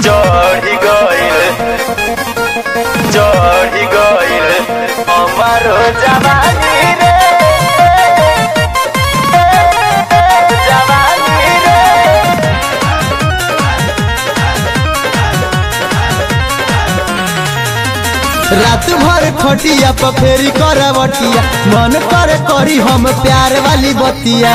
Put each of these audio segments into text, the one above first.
चढ़ी गइल हमारो जवानी रे जवानी रे। रात भर खटिया पर फेरी करवटिया मन करे करी हम प्यार वाली बतिया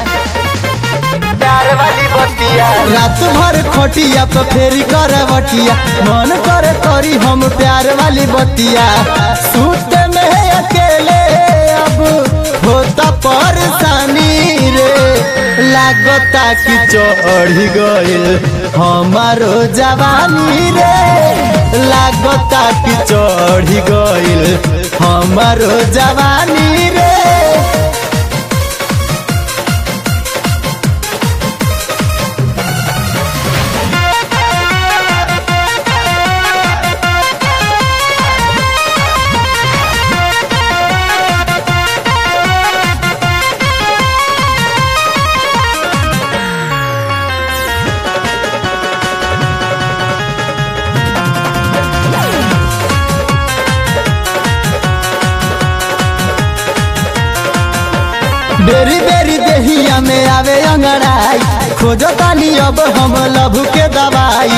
प्यार वाली बतिया रात भर खटिया पर फेरी करवटिया मन करे करी हम प्यार वाली बतिया सूत में अकेले अब होता परेशानी रे लागता कि चढ़ी गइल हमारो जवानी रे लागता कि चढ़ी गइल हमारो जवानी रे। बेरी बेरी देहिया में आवे अंगड़ाई खोजो तानी अब हम लभु के दवाई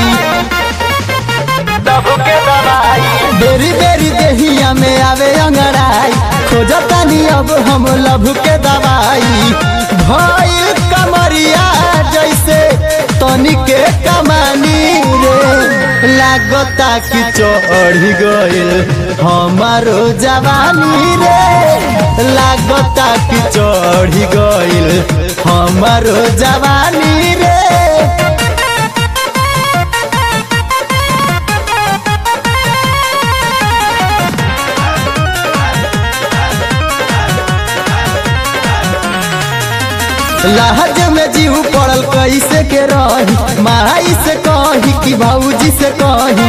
तब के दवाई बेरी बेरी देहिया में आवे अंगड़ाई खोजो तानी अब हम लभु के दवाई भइल कमरिया जैसे तनी के कमानी रे लागता कि चढ़ी गइल हमारो जवानी रे लागता कि चढ़ी गइल हमारो जवानी रे। लहज में जीव पड़ल कैसे के रही माई से कही कि भौजी से कही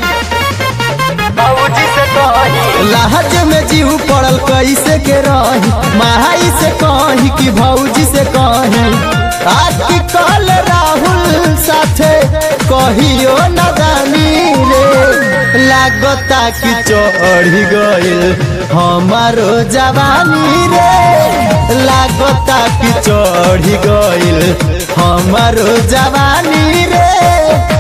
बाबूजी से कही लहज में जीव पड़ल कैसे के रही माई से कही कि भौजी से कही आज की कल राहुल साथे कहियो नदानी रे लागता कि चढ़ी गइल हमारो जवानी रे लागता कि चढ़ी गइल हमारो जवानी रे।